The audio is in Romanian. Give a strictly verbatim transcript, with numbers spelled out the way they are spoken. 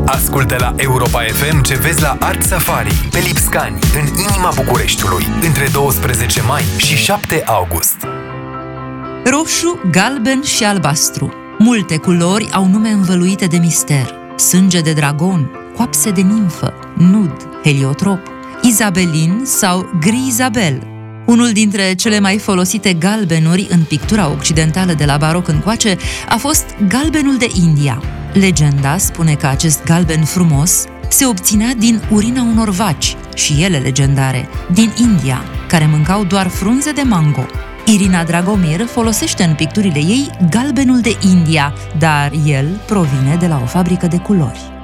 Ascultă la Europa F M ce vezi la Art Safari, pe Lipscani, în inima Bucureștiului, între douăsprezece mai și șapte august. Roșu, galben și albastru. Multe culori au nume învăluite de mister. Sânge de dragon, coapse de nimfă, nud, heliotrop, izabelin sau gri Isabel. Unul dintre cele mai folosite galbenuri în pictura occidentală de la baroc încoace a fost galbenul de India. Legenda spune că acest galben frumos se obținea din urina unor vaci, și ele legendare, din India, care mâncau doar frunze de mango. Irina Dragomir folosește în picturile ei galbenul de India, dar el provine de la o fabrică de culori.